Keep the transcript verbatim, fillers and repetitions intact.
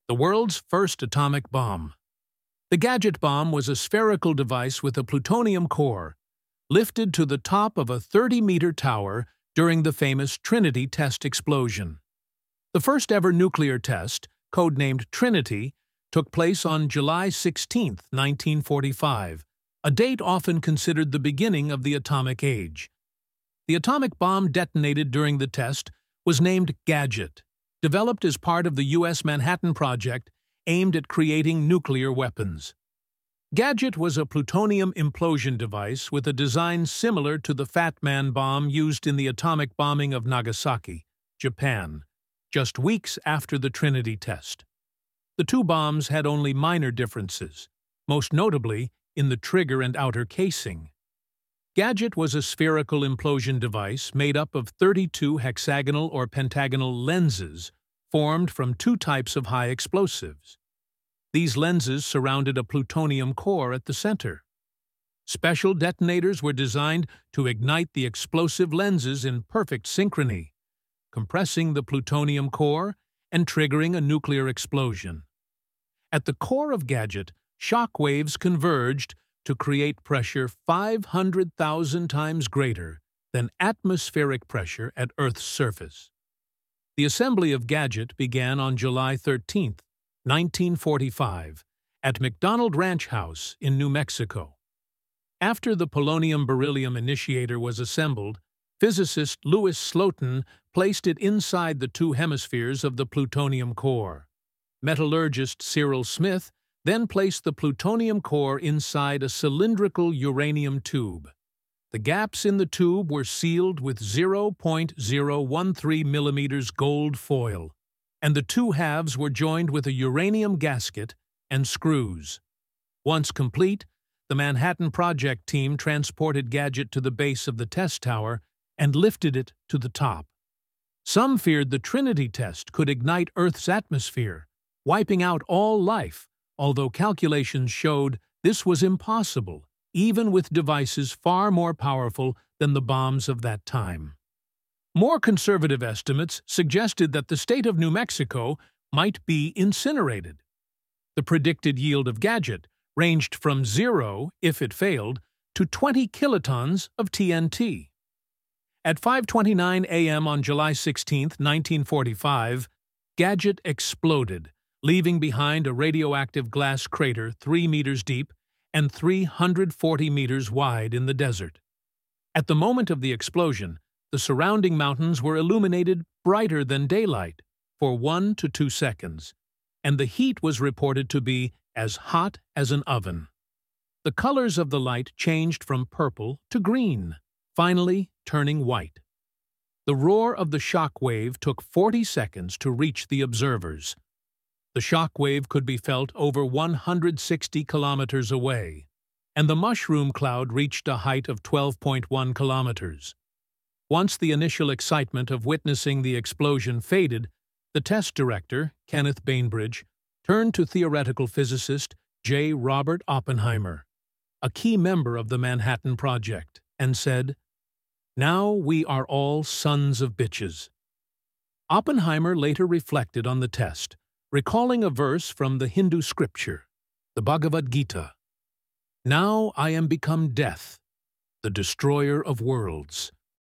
The world's first atomic bomb. The Gadget bomb was a spherical device with a plutonium core, lifted to the top of a thirty-meter tower during the famous Trinity test explosion. The first ever nuclear test, codenamed Trinity, took place on July sixteenth, nineteen forty-five, a date often considered the beginning of the atomic age. The atomic bomb detonated during the test was named Gadget, developed as part of the U S Manhattan Project aimed at creating nuclear weapons. Gadget was a plutonium implosion device with a design similar to the Fat Man bomb used in the atomic bombing of Nagasaki, Japan, just weeks after the Trinity test. The two bombs had only minor differences, most notably in the trigger and outer casing. Gadget was a spherical implosion device made up of thirty-two hexagonal or pentagonal lenses formed from two types of high explosives. These lenses surrounded a plutonium core at the center. Special detonators were designed to ignite the explosive lenses in perfect synchrony, compressing the plutonium core and triggering a nuclear explosion. At the core of Gadget, shock waves converged to create pressure five hundred thousand times greater than atmospheric pressure at Earth's surface. The assembly of Gadget began on July thirteenth, nineteen forty-five, at McDonald Ranch House in New Mexico. After the polonium-beryllium initiator was assembled, physicist Louis Slotin placed it inside the two hemispheres of the plutonium core. Metallurgist Cyril Smith then placed the plutonium core inside a cylindrical uranium tube. The gaps in the tube were sealed with zero point zero one three millimeters gold foil, and the two halves were joined with a uranium gasket and screws. Once complete, the Manhattan Project team transported Gadget to the base of the test tower and lifted it to the top. Some feared the Trinity test could ignite Earth's atmosphere, wiping out all life, although calculations showed this was impossible, even with devices far more powerful than the bombs of that time. More conservative estimates suggested that the state of New Mexico might be incinerated. The predicted yield of Gadget ranged from zero, if it failed, to twenty kilotons of T N T. At five twenty-nine a m on July sixteenth, nineteen forty-five, Gadget exploded, leaving behind a radioactive glass crater three meters deep and three hundred forty meters wide in the desert. At the moment of the explosion, the surrounding mountains were illuminated brighter than daylight for one to two seconds, and the heat was reported to be as hot as an oven. The colors of the light changed from purple to green, finally turning white. The roar of the shock wave took forty seconds to reach the observers. The shock wave could be felt over one hundred sixty kilometers away, and the mushroom cloud reached a height of twelve point one kilometers. Once the initial excitement of witnessing the explosion faded, the test director, Kenneth Bainbridge, turned to theoretical physicist J. Robert Oppenheimer, a key member of the Manhattan Project, and said, "Now we are all sons of bitches." Oppenheimer later reflected on the test, recalling a verse from the Hindu scripture, the Bhagavad Gita. "Now I am become death, the destroyer of worlds.